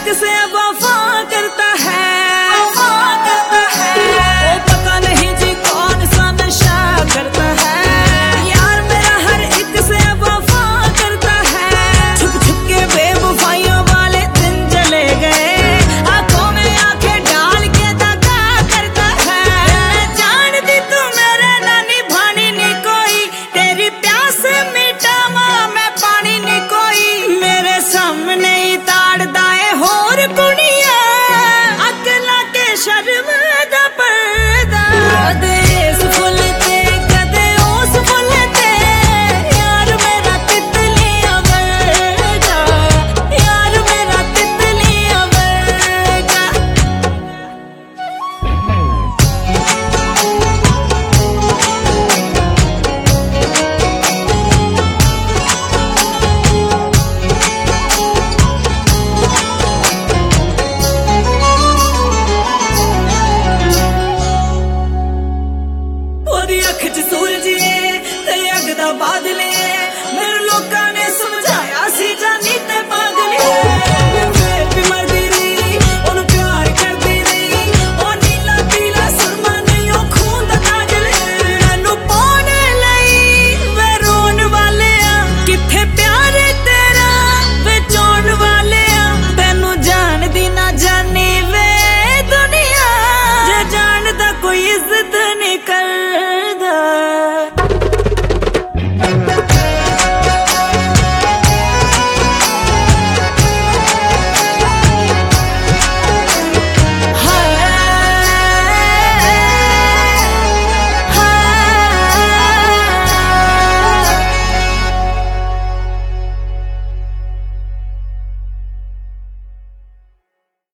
एक से वफा करता है, वफा करता है। ओ पता नहीं जी कौन सा नशा करता है, यार मेरा हर एक से वफा करता है। छुप छुप के बेवफाइयों वाले दिन चले गए, आंखों में आंखें डाल के दगा करता है। मैं जानती तू मेरे ना निभानी नी कोई, तेरी प्यास मिटावा मैं पानी नी कोई। मेरे सामने ही ताड़ दाए होर कुड़िया